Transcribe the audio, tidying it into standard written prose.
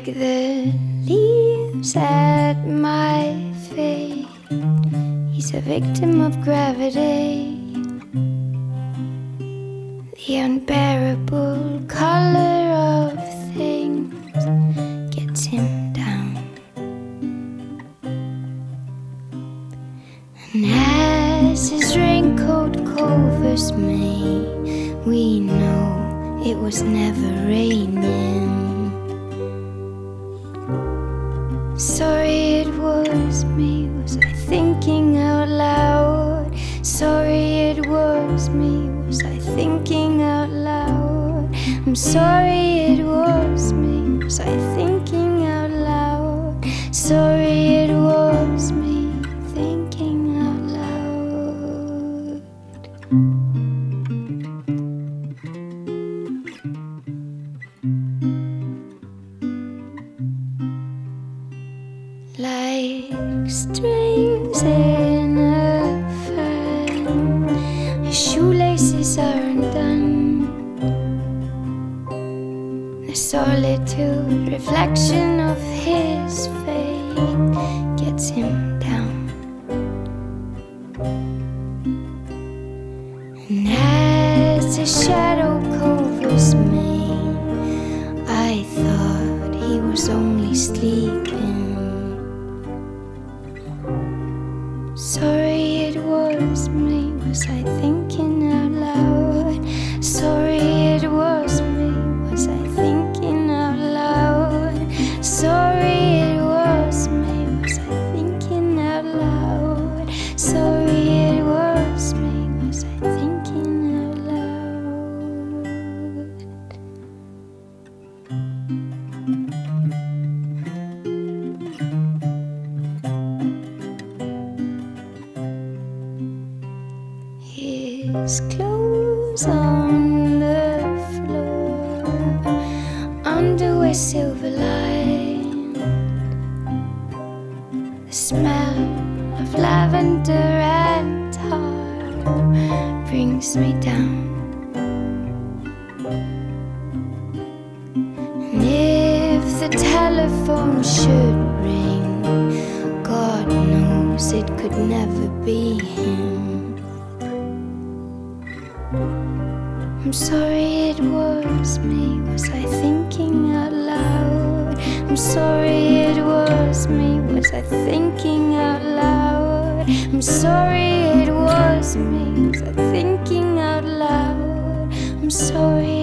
the leaves at my feet. He's a victim of gravity. The unbearable color of things gets him down. And as his raincoat covers me, we know it was never raining. Sorry it was me, was I thinking out loud? Sorry it was me, was I thinking out loud? I'm sorry it was me, was I thinking out loud? Sorry it was me, thinking out loud. Like strings in a fan, his shoelaces are undone. The solitude reflection of his fate gets him down. And as the shadow covers me, I thought he was only sleeping. Sorry it was me, was I thinking out loud? Sorry it was me, was I thinking out loud? Sorry it was me, was I thinking out loud? Sorry it was me, was I thinking out loud? His clothes on the floor, underwear silver line. The smell of lavender and tar brings me down. And if the telephone should ring, God knows it could never be him. I'm sorry it was me, was I thinking out loud? I'm sorry it was me, was I thinking out loud? I'm sorry it was me, was I thinking out loud? I'm sorry